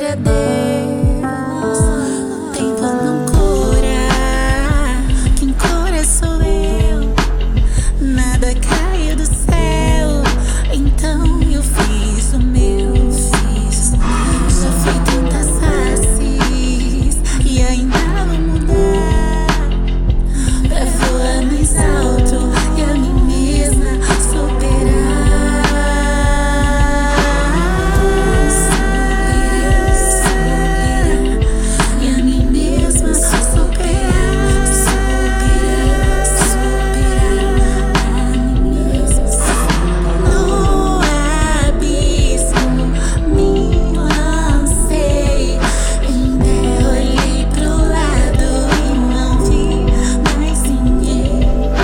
a Deus. O tempo não cura, quem cura sou eu. Nada caiu do céu, então eu fiz o meu. Já fui tantas faces e ainda vou mudar pra voar mais alto e a mim mesma superar. E a mim mesma superar. No abismo me lancei, ainda olhei pro lado e não vi mais ninguém.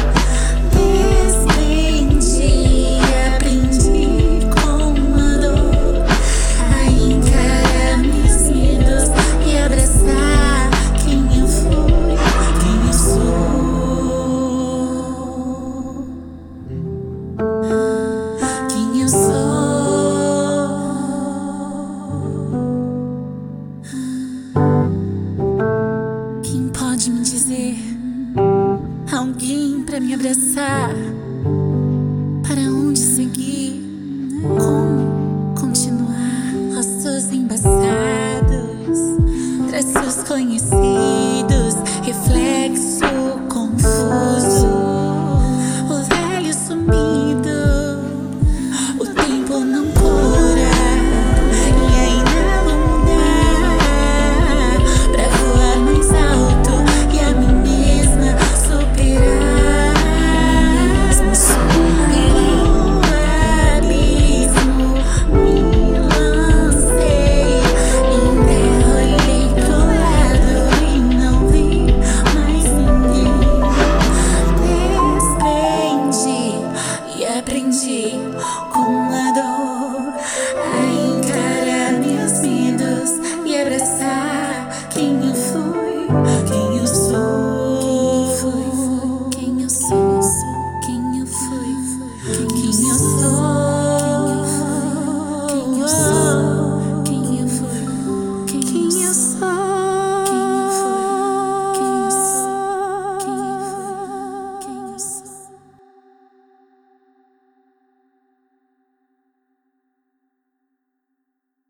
Desprendi, aprendi com a dor a encarar meus medos e abraçar quem eu fui, quem eu sou, quem eu sou. Quem pode me dizer? Alguém pra me abraçar? Para onde seguir? Como continuar? Rostos embaçados, traços conhecidos.